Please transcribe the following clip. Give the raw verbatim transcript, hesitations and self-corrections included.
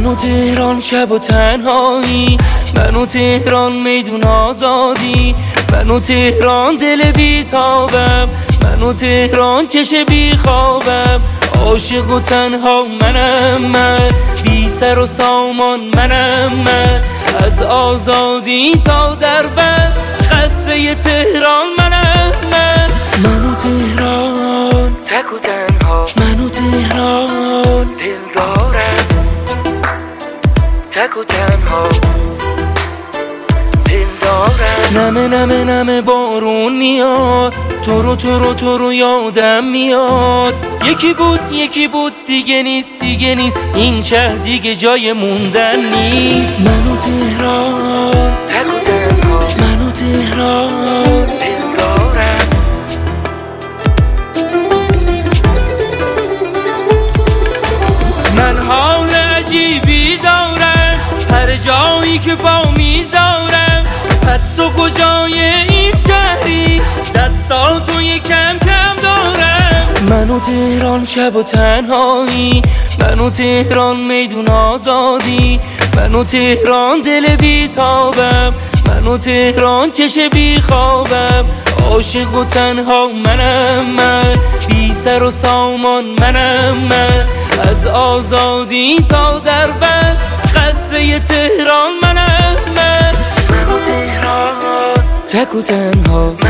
و تهران شب و تنهایی، من و تهران میدون آزادی، من و تهران دل بیتابم، من و تهران چش بیخوابم، عاشق و تنها منم من، بی سر و سامان منم من، از آزادی تا دربند قصه تهران منم من. من و تهران تک و تنها، من و تهران دل دارم، تک و تنها دل دارم. نمه نمه نمه بارون میاد، تو رو تو رو تو رو یادم میاد، یکی بود یکی بود دیگه نیست دیگه نیست، این شهر دیگه جای موندن نیست. من و تهران تک و تنها، من و تهران دل دارم. من حال عجیبی دارم هر جایی که با میذارم، پس تو کجای این شهری دستا توی کم کم دارم. من و تهران شب و تنهایی، من و تهران میدون آزادی، من و تهران دل بیتابم، من و تهران چش بیخوابم، عاشق و تنها منم من، بی سر و سامان منم من، از آزادی تا دربند قصه تهران منم من. من و تهران تک و تنها.